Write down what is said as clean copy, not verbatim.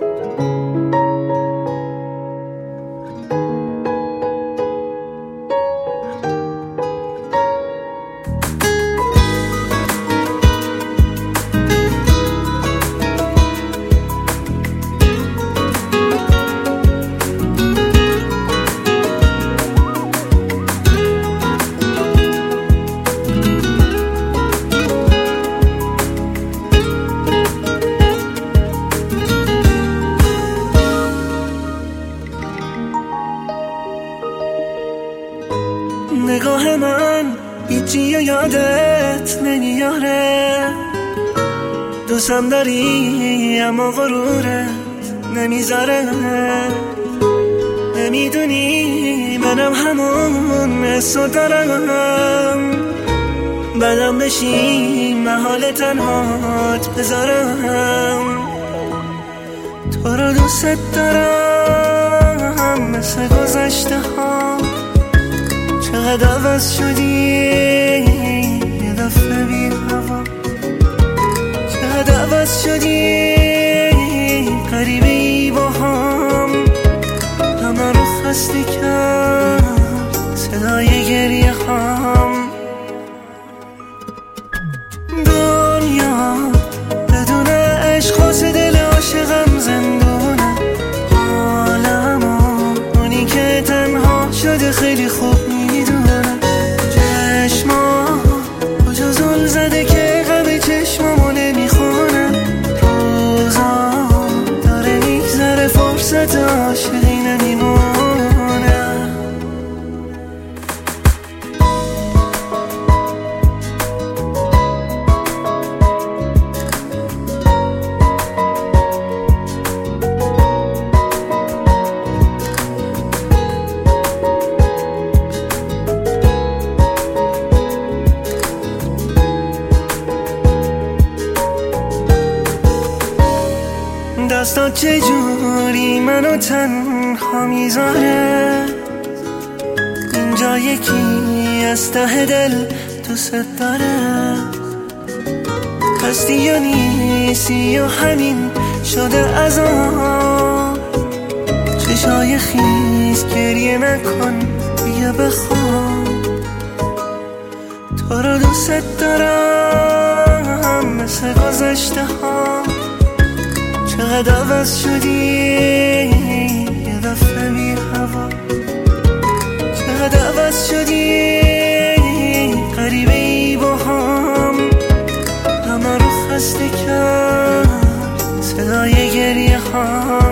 نگاه من هیچی یادت نمیاره، دوستم داری اما غرورت نمیذاره. نمیدونی منم همون حسو دارم، بدم بشی محال تنهات بذارم. تو رو دوست دارم مثل گذشته ها، چقدر عوض شدی یه دفعه بی هوا، چقدر عوض شدی غریبی با هم، همه رو خسته کرد صدای گریه هم. دنیا بدون عشق واسه دل عاشقم زندونه، حالمو اونی که تنها شده خیلی خوب میدونه. چشما کجا زل زده که غم چشمامو نمیخونه، روزا داره میگذره فرصت عاشقی نمیمونه. دستات چجوری منو تنها میذاره، اینجا یکی از ته دل دوست داره. هستی یا نیستی یا همین شده عذاب، چشای خیس گریه نکن بیا بخواب. تو رو دوست دارم مثل گذشته ها، چقدر عوض شدی یه دفعه بی هوا، چقدر عوض شدی غریبی با هم، همه رو خسته کرد صدای گریه ها.